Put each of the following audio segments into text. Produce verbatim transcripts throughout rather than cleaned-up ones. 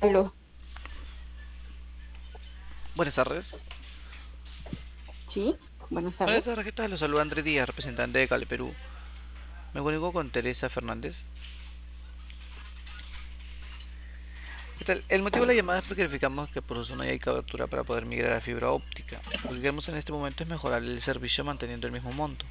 Aló, Buenas tardes. sí, buenas Buenas tardes. tardes, ¿qué tal? Los saluda Andrés Díaz, representante de Cali, Perú. Me comunico con Teresa Fernández. ¿Qué tal? El motivo de la llamada es porque verificamos que por su zona ya hay cobertura para poder migrar a fibra óptica. Lo que queremos en este momento es mejorar el servicio manteniendo el mismo monto.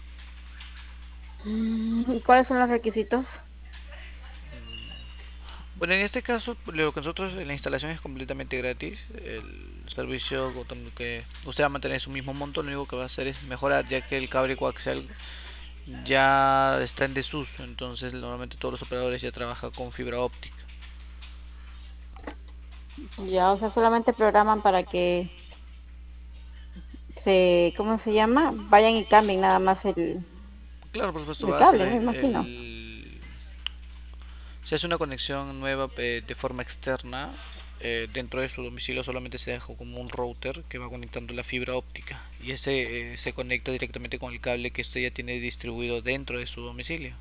Mm, ¿Y cuáles son los requisitos? Bueno, en este caso, lo que nosotros, la instalación es completamente gratis. El servicio con que usted va a mantener su mismo monto, lo único que va a hacer es mejorar, ya que el cable coaxial ya está en desuso. Entonces, normalmente todos los operadores ya trabajan con fibra óptica. Ya, o sea, solamente programan para que se, ¿cómo se llama? Vayan y cambien nada más el, Claro, por supuesto, el va a hacer cable, me imagino. el... Si hace una conexión nueva eh, de forma externa, eh, dentro de su domicilio solamente se deja como un router que va conectando la fibra óptica y ese eh, se conecta directamente con el cable que usted ya tiene distribuido dentro de su domicilio.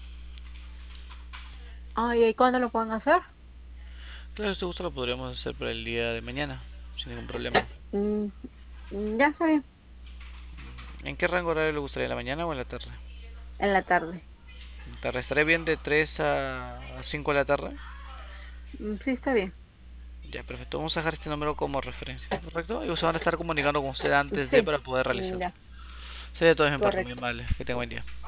Ay, ¿y cuándo lo pueden hacer? Claro, si usted gusta lo podríamos hacer para el día de mañana, sin ningún problema. Mm, ya está bien, ¿En qué rango horario le gustaría, en la mañana o en la tarde? en la tarde. ¿En la tarde estaría bien de tres a cinco de la tarde? Mm, sí, está bien. Ya, perfecto. Vamos a dejar este número como referencia, ¿correcto? Y se van a estar comunicando con usted antes de Sí, para poder mm, realizarlo. ya, Sería todo de mi parte, muy correcto. amable. Que tenga buen día.